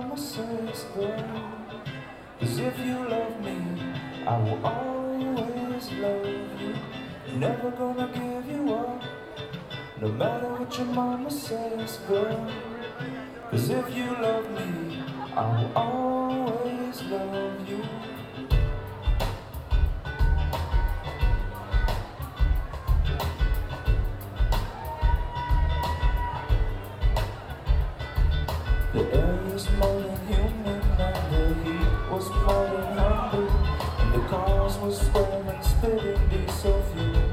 mama says, girl. 'Cause if you love me, I will always love you. Never gonna give you up, no matter what your mama says, girl. 'Cause if you love me, I will always love you. The air is more than human, and the heat was more than hungry, and the cars were swearing, spitting diesel fuel.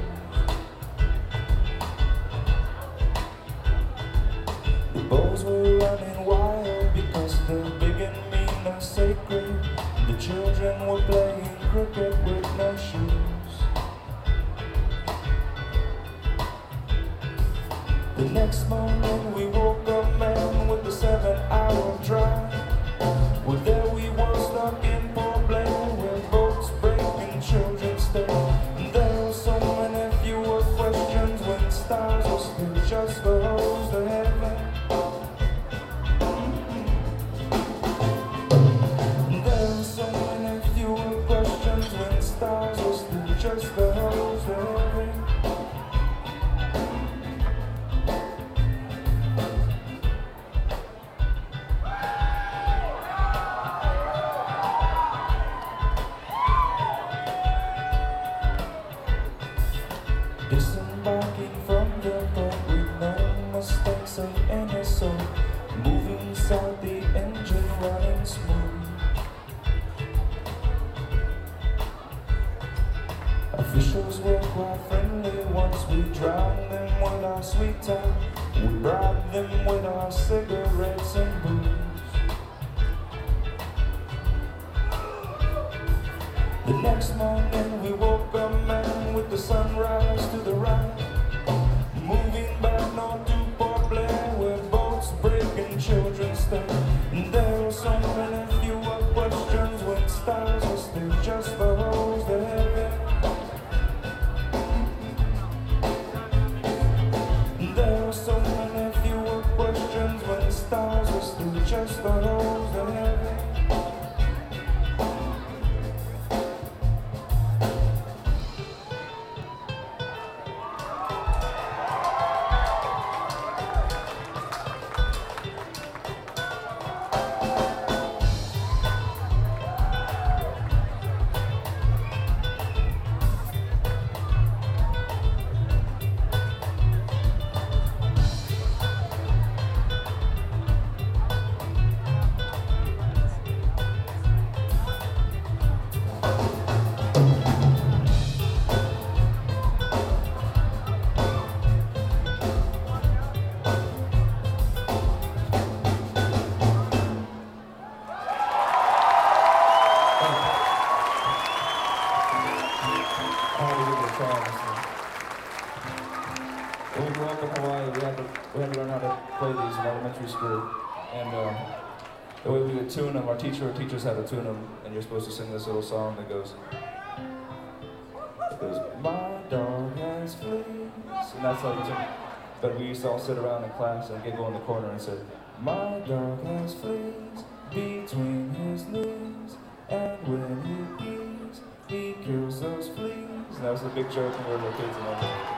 The bulls were running wild because the big and mean are sacred. The children were playing cricket with no shoes. The next morning we woke up, man, with the 7-hour drive. Well, there we were stuck in Port Blair, where boats break and children stay. And there were so many fewer questions when stars were still just the hoes to heaven. And there were so many fewer questions when stars were still just the hoes to heaven. Disembarking from the boat with no mistakes of any sort, moving south, the engine running smooth. Officials were quite friendly once we drowned them with our sweet time. We bribed them with our cigarettes and booze. The next morning we woke up, man, with the sunrise to the right, moving back north to Port Blair, where boats break and children stay. And there were so many fewer questions when stars were still just for hoes to heaven. And there were so many fewer questions when stars were still just for hoes to heaven. When we grew up in Hawaii, we had to learn how to play these in elementary school. And the way we would tune them, our teacher would teach us how to tune them, and you're supposed to sing this little song that goes, my dog has fleas. And that's how you tune it. But we used to all sit around in class and giggle in the corner and say, my dog has fleas between his knees, and when he pees, he kills those fleas. And that was a big joke when we were little kids and everything.